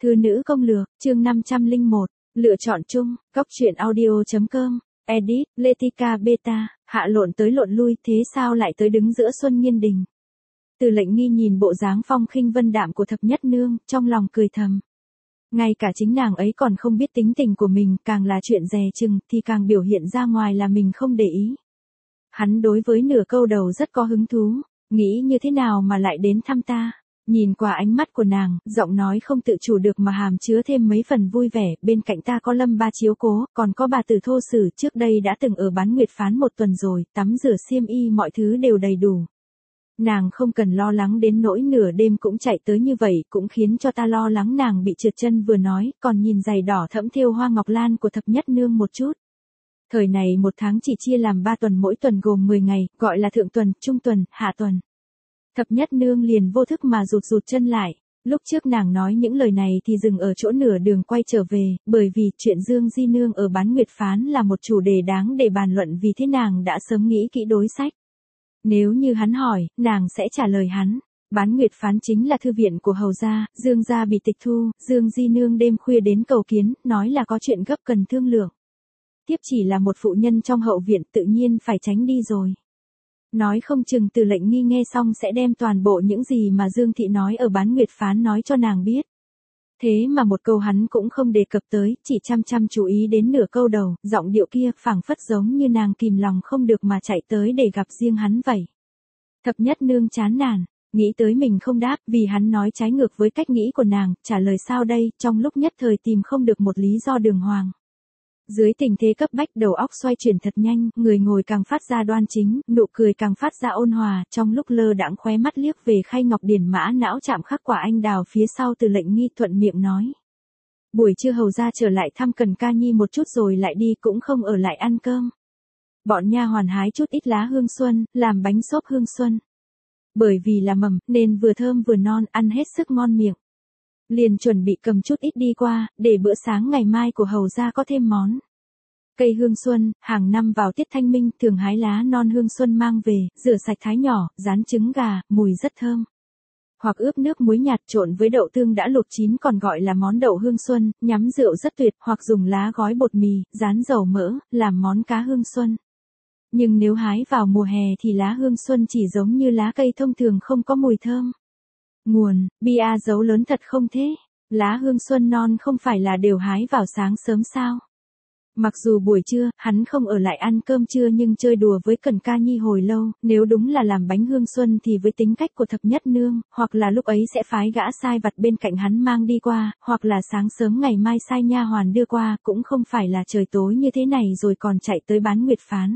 Thư nữ công lược, chương 501, lựa chọn chung, góc truyện audio.com, edit, Letica Beta, hạ lộn tới lộn lui, thế sao lại tới đứng giữa Xuân Nghiên Đình. Từ Lệnh Nghi nhìn bộ dáng phong khinh vân đạm của thập nhất nương, trong lòng cười thầm. Ngay cả chính nàng ấy còn không biết tính tình của mình, càng là chuyện dè chừng, thì càng biểu hiện ra ngoài là mình không để ý. Hắn đối với nửa câu đầu rất có hứng thú, nghĩ như thế nào mà lại đến thăm ta. Nhìn qua ánh mắt của nàng, giọng nói không tự chủ được mà hàm chứa thêm mấy phần vui vẻ, bên cạnh ta có Lâm Ba chiếu cố, còn có bà Từ Thô Sử trước đây đã từng ở Bán Nguyệt Phán một tuần rồi, tắm rửa xiêm y mọi thứ đều đầy đủ. Nàng không cần lo lắng đến nỗi nửa đêm cũng chạy tới như vậy, cũng khiến cho ta lo lắng nàng bị trượt chân vừa nói, còn nhìn giày đỏ thẫm thêu hoa ngọc lan của thập nhất nương một chút. Thời này một tháng chỉ chia làm 3 tuần, mỗi tuần gồm 10 ngày, gọi là thượng tuần, trung tuần, hạ tuần. Thập nhất nương liền vô thức mà rụt chân lại. Lúc trước nàng nói những lời này thì dừng ở chỗ nửa đường quay trở về, bởi vì chuyện Dương Di Nương ở Bán Nguyệt Phán là một chủ đề đáng để bàn luận, vì thế nàng đã sớm nghĩ kỹ đối sách. Nếu như hắn hỏi, nàng sẽ trả lời hắn. Bán Nguyệt Phán chính là thư viện của hầu gia, Dương gia bị tịch thu, Dương Di Nương đêm khuya đến cầu kiến, nói là có chuyện gấp cần thương lượng. Tiếp chỉ là một phụ nhân trong hậu viện, tự nhiên phải tránh đi rồi. Nói không chừng Từ Lệnh Nghi nghe xong sẽ đem toàn bộ những gì mà Dương Thị nói ở Bán Nguyệt Phán nói cho nàng biết. Thế mà một câu hắn cũng không đề cập tới, chỉ chăm chú ý đến nửa câu đầu, giọng điệu kia phảng phất giống như nàng kìm lòng không được mà chạy tới để gặp riêng hắn vậy. Thập nhất nương chán nản, nghĩ tới mình không đáp, vì hắn nói trái ngược với cách nghĩ của nàng, trả lời sao đây, trong lúc nhất thời tìm không được một lý do đường hoàng. Dưới tình thế cấp bách, đầu óc xoay chuyển thật nhanh, người ngồi càng phát ra đoan chính, nụ cười càng phát ra ôn hòa, trong lúc lơ đãng khóe mắt liếc về Khay Ngọc Điển Mã não chạm khắc quả anh đào phía sau. Từ Lệnh Nghi thuận miệng nói. Buổi trưa hầu ra trở lại thăm Cần Ca Nhi một chút rồi lại đi, cũng không ở lại ăn cơm. Bọn nha hoàn hái chút ít lá hương xuân, làm bánh xốp hương xuân. Bởi vì là mầm, nên vừa thơm vừa non, ăn hết sức ngon miệng. Liền chuẩn bị cầm chút ít đi qua, để bữa sáng ngày mai của hầu gia có thêm món. Cây hương xuân, hàng năm vào tiết thanh minh thường hái lá non hương xuân mang về, rửa sạch thái nhỏ, rán trứng gà, mùi rất thơm. Hoặc ướp nước muối nhạt trộn với đậu tương đã luộc chín còn gọi là món đậu hương xuân, nhắm rượu rất tuyệt, hoặc dùng lá gói bột mì, rán dầu mỡ, làm món cá hương xuân. Nhưng nếu hái vào mùa hè thì lá hương xuân chỉ giống như lá cây thông thường, không có mùi thơm. Nguồn, bia dấu lớn thật không thế? Lá hương xuân non không phải là đều hái vào sáng sớm sao? Mặc dù buổi trưa, hắn không ở lại ăn cơm trưa nhưng chơi đùa với Cần Ca Nhi hồi lâu, nếu đúng là làm bánh hương xuân thì với tính cách của thập nhất nương, hoặc là lúc ấy sẽ phái gã sai vặt bên cạnh hắn mang đi qua, hoặc là sáng sớm ngày mai sai nha hoàn đưa qua, cũng không phải là trời tối như thế này rồi còn chạy tới Bán Nguyệt Phán.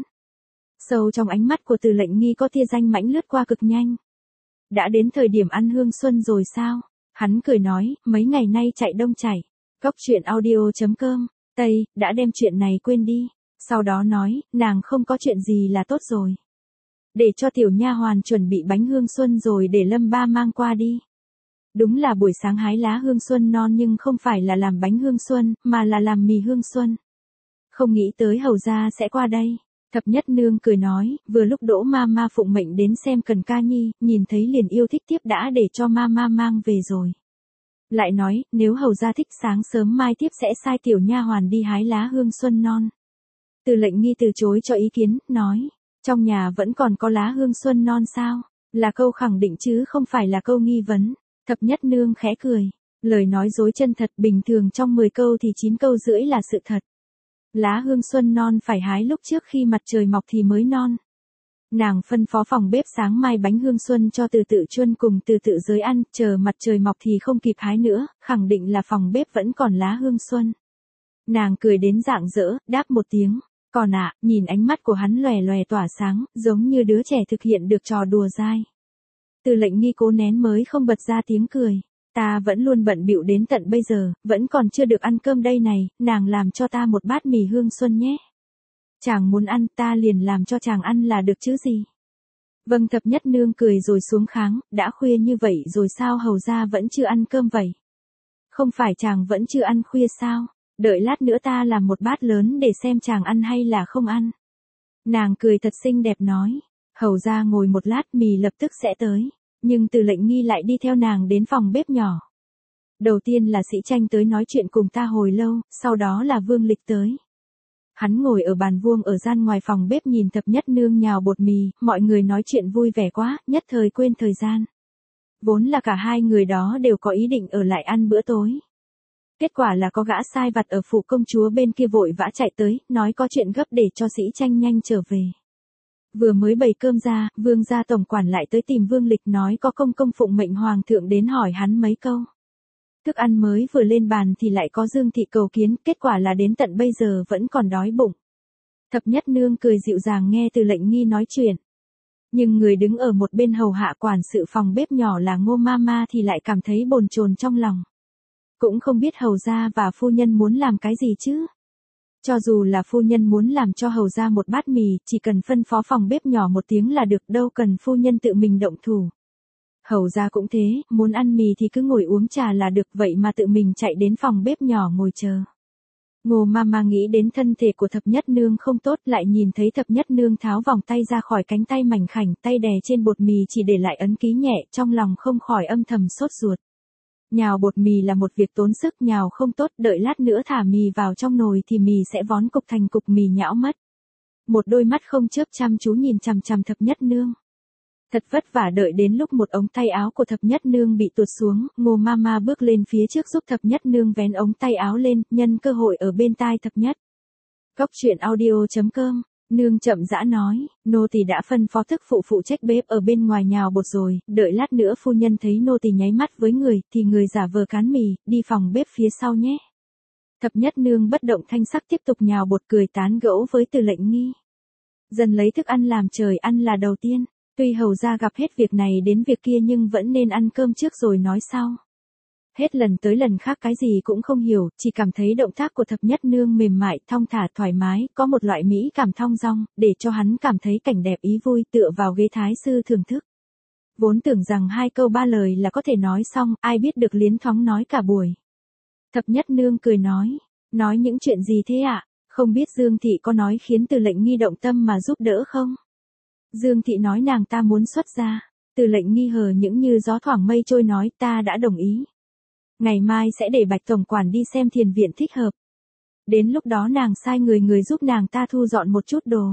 Sâu trong ánh mắt của Từ Lệnh Nghi có tia danh mãnh lướt qua cực nhanh. Đã đến thời điểm ăn hương xuân rồi sao? Hắn cười nói, mấy ngày nay chạy đông chảy. Góc truyện audio.com, Tây, đã đem chuyện này quên đi. Sau đó nói, nàng không có chuyện gì là tốt rồi. Để cho tiểu nha hoàn chuẩn bị bánh hương xuân rồi để Lâm Ba mang qua đi. Đúng là buổi sáng hái lá hương xuân non nhưng không phải là làm bánh hương xuân, mà là làm mì hương xuân. Không nghĩ tới hầu gia sẽ qua đây. Thập nhất nương cười nói, vừa lúc Đỗ Mama phụng mệnh đến xem Cần Ca Nhi, nhìn thấy liền yêu thích, tiếp đã để cho Mama mang về rồi. Lại nói, nếu hầu gia thích sáng sớm mai tiếp sẽ sai tiểu nha hoàn đi hái lá hương xuân non. Từ Lệnh Nghi từ chối cho ý kiến, nói, trong nhà vẫn còn có lá hương xuân non sao? Là câu khẳng định chứ không phải là câu nghi vấn. Thập nhất nương khẽ cười, lời nói dối chân thật, bình thường trong 10 câu thì 9 câu rưỡi là sự thật. Lá hương xuân non phải hái lúc trước khi mặt trời mọc thì mới non. Nàng phân phó phòng bếp sáng mai bánh hương xuân cho Từ Tự Chuân cùng Từ Tự Giới ăn, chờ mặt trời mọc thì không kịp hái nữa, khẳng định là phòng bếp vẫn còn lá hương xuân. Nàng cười đến rạng rỡ, đáp một tiếng, còn nhìn ánh mắt của hắn lòe lòe tỏa sáng, giống như đứa trẻ thực hiện được trò đùa dai. Từ Lệnh Nghi cố nén mới không bật ra tiếng cười. Ta vẫn luôn bận bịu đến tận bây giờ, vẫn còn chưa được ăn cơm đây này, nàng làm cho ta một bát mì hương xuân nhé. Chàng muốn ăn, ta liền làm cho chàng ăn là được chứ gì. Vâng, thập nhất nương cười rồi xuống kháng, đã khuya như vậy rồi sao hầu gia vẫn chưa ăn cơm vậy? Không phải chàng vẫn chưa ăn khuya sao? Đợi lát nữa ta làm một bát lớn để xem chàng ăn hay là không ăn. Nàng cười thật xinh đẹp nói, hầu gia ngồi một lát, mì lập tức sẽ tới. Nhưng Từ Lệnh Nghi lại đi theo nàng đến phòng bếp nhỏ. Đầu tiên là Sĩ Tranh tới nói chuyện cùng ta hồi lâu, sau đó là Vương Lịch tới. Hắn ngồi ở bàn vuông ở gian ngoài phòng bếp nhìn Thập Nhất Nương nhào bột mì, mọi người nói chuyện vui vẻ quá, nhất thời quên thời gian. Vốn là cả hai người đó đều có ý định ở lại ăn bữa tối. Kết quả là có gã sai vặt ở phủ công chúa bên kia vội vã chạy tới, nói có chuyện gấp để cho Sĩ Tranh nhanh trở về. Vừa mới bày cơm ra, Vương gia tổng quản lại tới tìm Vương Lịch nói có công công phụng mệnh hoàng thượng đến hỏi hắn mấy câu. Thức ăn mới vừa lên bàn thì lại có Dương thị cầu kiến, kết quả là đến tận bây giờ vẫn còn đói bụng. Thập Nhất Nương cười dịu dàng nghe Từ Lệnh Nghi nói chuyện. Nhưng người đứng ở một bên hầu hạ quản sự phòng bếp nhỏ là Ngô Mama thì lại cảm thấy bồn chồn trong lòng. Cũng không biết hầu gia và phu nhân muốn làm cái gì chứ. Cho dù là phu nhân muốn làm cho hầu gia một bát mì, chỉ cần phân phó phòng bếp nhỏ một tiếng là được, đâu cần phu nhân tự mình động thủ. Hầu gia cũng thế, muốn ăn mì thì cứ ngồi uống trà là được, vậy mà tự mình chạy đến phòng bếp nhỏ ngồi chờ. Ngô Mama nghĩ đến thân thể của Thập Nhất Nương không tốt, lại nhìn thấy Thập Nhất Nương tháo vòng tay ra khỏi cánh tay mảnh khảnh, tay đè trên bột mì chỉ để lại ấn ký nhẹ, trong lòng không khỏi âm thầm sốt ruột. Nhào bột mì là một việc tốn sức, nhào không tốt, đợi lát nữa thả mì vào trong nồi thì mì sẽ vón cục thành cục mì nhão mất. Một đôi mắt không chớp chăm chú nhìn chằm chằm Thập Nhất Nương. Thật vất vả đợi đến lúc một ống tay áo của Thập Nhất Nương bị tuột xuống, Ngô Mama bước lên phía trước giúp Thập Nhất Nương vén ống tay áo lên, nhân cơ hội ở bên tai Thập Nhất. Cóc truyện audio.com, Nương chậm rãi nói, nô tỳ đã phân phó thức phụ phụ trách bếp ở bên ngoài nhào bột rồi, đợi lát nữa phu nhân thấy nô tỳ nháy mắt với người, thì người giả vờ cán mì, đi phòng bếp phía sau nhé. Thập Nhất Nương bất động thanh sắc tiếp tục nhào bột, cười tán gẫu với Từ Lệnh Nghi. Dần lấy thức ăn làm trời ăn là đầu tiên. Tuy hầu gia gặp hết việc này đến việc kia nhưng vẫn nên ăn cơm trước rồi nói sau. Hết lần tới lần khác cái gì cũng không hiểu, chỉ cảm thấy động tác của Thập Nhất Nương mềm mại, thong thả thoải mái, có một loại mỹ cảm thong dong, để cho hắn cảm thấy cảnh đẹp ý vui, tựa vào ghế thái sư thưởng thức. Vốn tưởng rằng 2 câu 3 lời là có thể nói xong, ai biết được liến thoáng nói cả buổi. Thập Nhất Nương cười nói những chuyện gì thế ạ? Không biết Dương thị có nói khiến Từ Lệnh Nghi động tâm mà giúp đỡ không? Dương thị nói nàng ta muốn xuất gia. Từ Lệnh Nghi hờ những như gió thoảng mây trôi nói, ta đã đồng ý. Ngày mai sẽ để Bạch tổng quản đi xem thiền viện thích hợp. Đến lúc đó nàng sai người giúp nàng ta thu dọn một chút đồ.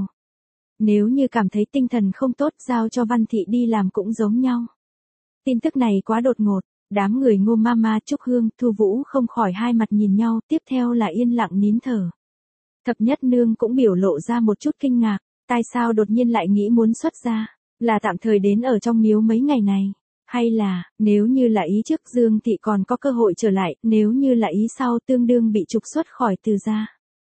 Nếu như cảm thấy tinh thần không tốt, giao cho Văn thị đi làm cũng giống nhau. Tin tức này quá đột ngột, đám người Ngô Mama, Trúc Hương, Thu Vũ không khỏi hai mặt nhìn nhau, tiếp theo là yên lặng nín thở. Thập Nhất Nương cũng biểu lộ ra một chút kinh ngạc. Tại sao đột nhiên lại nghĩ muốn xuất gia? Là tạm thời đến ở trong miếu mấy ngày này? Hay là, nếu như là ý trước Dương thị còn có cơ hội trở lại, nếu như là ý sau tương đương bị trục xuất khỏi Từ gia?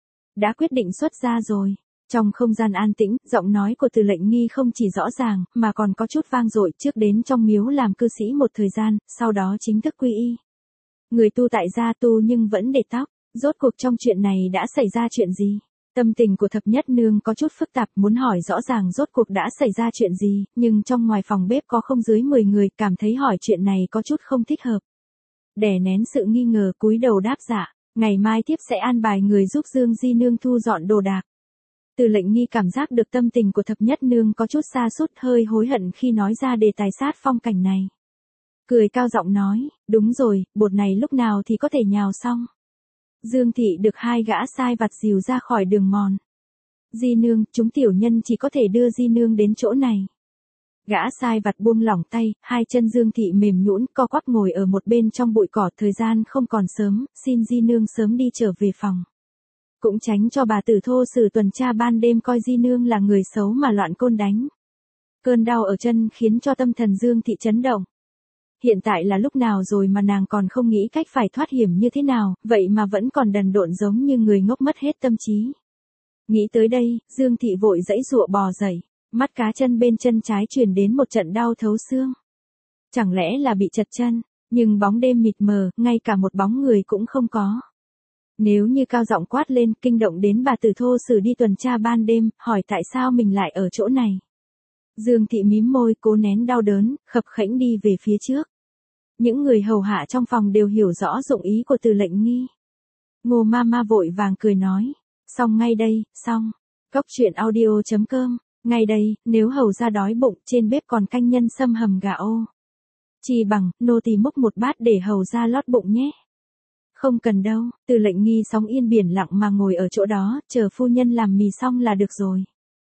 Đã quyết định xuất gia rồi. Trong không gian an tĩnh, giọng nói của Từ Lệnh Nghi không chỉ rõ ràng, mà còn có chút vang dội, trước đến trong miếu làm cư sĩ một thời gian, sau đó chính thức quy y. Người tu tại gia tu nhưng vẫn để tóc, rốt cuộc trong chuyện này đã xảy ra chuyện gì? Tâm tình của Thập Nhất Nương có chút phức tạp, muốn hỏi rõ ràng rốt cuộc đã xảy ra chuyện gì, nhưng trong ngoài phòng bếp có không dưới 10 người, cảm thấy hỏi chuyện này có chút không thích hợp. Đè nén sự nghi ngờ, cúi đầu đáp dạ, ngày mai tiếp sẽ an bài người giúp Dương Di Nương thu dọn đồ đạc. Từ Lệnh Nghi cảm giác được tâm tình của Thập Nhất Nương có chút sa sút, hơi hối hận khi nói ra đề tài sát phong cảnh này. Cười cao giọng nói, đúng rồi, bột này lúc nào thì có thể nhào xong. Dương thị được 2 gã sai vặt dìu ra khỏi đường mòn. Di Nương, chúng tiểu nhân chỉ có thể đưa Di Nương đến chỗ này. Gã sai vặt buông lỏng tay, 2 chân Dương thị mềm nhũn, co quắp ngồi ở một bên trong bụi cỏ, thời gian không còn sớm, xin Di Nương sớm đi trở về phòng. Cũng tránh cho bà tử Thô Sử tuần tra ban đêm coi Di Nương là người xấu mà loạn côn đánh. Cơn đau ở chân khiến cho tâm thần Dương thị chấn động. Hiện tại là lúc nào rồi mà nàng còn không nghĩ cách phải thoát hiểm như thế nào, vậy mà vẫn còn đần độn giống như người ngốc mất hết tâm trí. Nghĩ tới đây, Dương thị vội giãy giụa bò dậy, mắt cá chân bên chân trái truyền đến một trận đau thấu xương. Chẳng lẽ là bị trật chân, nhưng bóng đêm mịt mờ, ngay cả một bóng người cũng không có. Nếu như cao giọng quát lên, kinh động đến bà tử Thô Sử đi tuần tra ban đêm, hỏi tại sao mình lại ở chỗ này. Dương thị mím môi, cố nén đau đớn, khập khẽnh đi về phía trước. Những người hầu hạ trong phòng đều hiểu rõ dụng ý của Từ Lệnh Nghi. Ngô Mama vội vàng cười nói, xong ngay đây, xong. Cóc truyện audio.com, ngay đây, nếu hầu ra đói bụng, trên bếp còn canh nhân sâm hầm gà ô. Chi bằng, nô tỳ múc một bát để hầu ra lót bụng nhé. Không cần đâu, Từ Lệnh Nghi sóng yên biển lặng mà ngồi ở chỗ đó, chờ phu nhân làm mì xong là được rồi.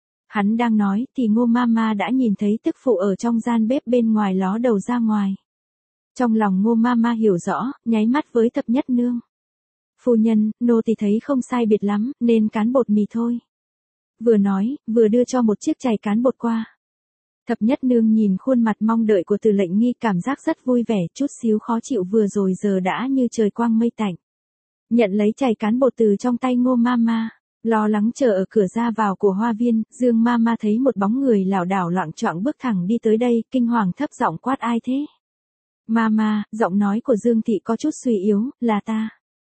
Hắn đang nói thì Ngô Mama đã nhìn thấy tức phụ ở trong gian bếp bên ngoài ló đầu ra ngoài. Trong lòng Ngô Mama hiểu rõ, nháy mắt với Thập Nhất Nương. Phu nhân, nô tỳ thấy không sai biệt lắm, nên cán bột mì thôi. Vừa nói, vừa đưa cho một chiếc chày cán bột qua. Thập Nhất Nương nhìn khuôn mặt mong đợi của Từ Lệnh Nghi cảm giác rất vui vẻ, chút xíu khó chịu vừa rồi giờ đã như trời quang mây tạnh. Nhận lấy chày cán bột từ trong tay Ngô Mama, lo lắng chờ ở cửa ra vào của hoa viên, Dương Mama thấy một bóng người lảo đảo loạng choạng bước thẳng đi tới đây, kinh hoàng thấp giọng quát ai thế? Mama, giọng nói của Dương Thị có chút suy yếu, là ta.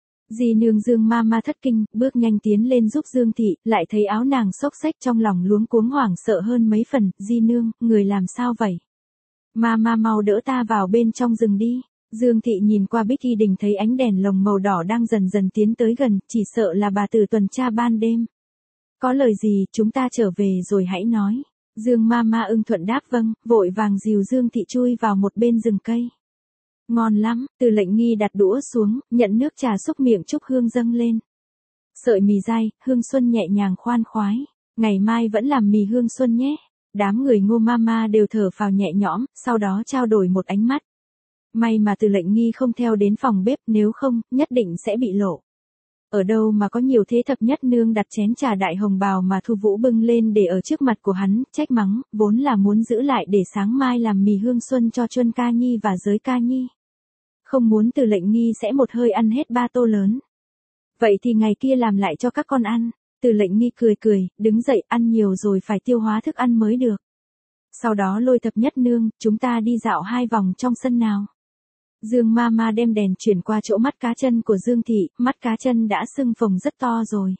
Di nương Dương Mama thất kinh, bước nhanh tiến lên giúp Dương Thị, lại thấy áo nàng xốc xếch trong lòng luống cuống hoảng sợ hơn mấy phần, Di nương, người làm sao vậy? Mama mau đỡ ta vào bên trong rừng đi. Dương Thị nhìn qua Bích Y Đình thấy ánh đèn lồng màu đỏ đang dần dần tiến tới gần, chỉ sợ là bà tử tuần tra ban đêm. Có lời gì, chúng ta trở về rồi hãy nói. Dương Mama ưng thuận đáp vâng, vội vàng dìu Dương Thị chui vào một bên rừng cây. Ngon lắm, Từ Lệnh Nghi đặt đũa xuống, nhận nước trà xúc miệng chúc hương dâng lên. Sợi mì dai, hương xuân nhẹ nhàng khoan khoái. Ngày mai vẫn làm mì hương xuân nhé. Đám người Ngô Mama đều thở phào nhẹ nhõm, sau đó trao đổi một ánh mắt. May mà Từ Lệnh Nghi không theo đến phòng bếp, nếu không, nhất định sẽ bị lộ. Ở đâu mà có nhiều thế Thập Nhất Nương đặt chén trà đại hồng bào mà Thu Vũ bưng lên để ở trước mặt của hắn, trách mắng, vốn là muốn giữ lại để sáng mai làm mì hương xuân cho Chuân Ca Nhi và Giới Ca Nhi. Không muốn Từ Lệnh Nghi sẽ một hơi ăn hết 3 tô lớn. Vậy thì ngày kia làm lại cho các con ăn. Từ Lệnh Nghi cười cười, đứng dậy ăn nhiều rồi phải tiêu hóa thức ăn mới được. Sau đó lôi Thập Nhất Nương, chúng ta đi dạo 2 vòng trong sân nào. Dương Mama đem đèn chuyển qua chỗ mắt cá chân của Dương Thị, mắt cá chân đã sưng phồng rất to rồi.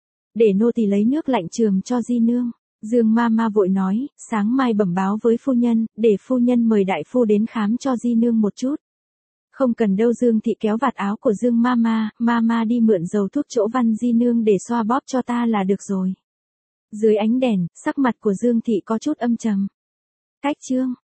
Để nô tỳ lấy nước lạnh chườm cho Di nương. Dương Mama vội nói, sáng mai bẩm báo với phu nhân, để phu nhân mời đại phu đến khám cho Di nương một chút. Không cần đâu. Dương Thị kéo vạt áo của Dương Mama, Mama đi mượn dầu thuốc chỗ Văn Di nương để xoa bóp cho ta là được rồi. Dưới ánh đèn, sắc mặt của Dương Thị có chút âm trầm. Cách chương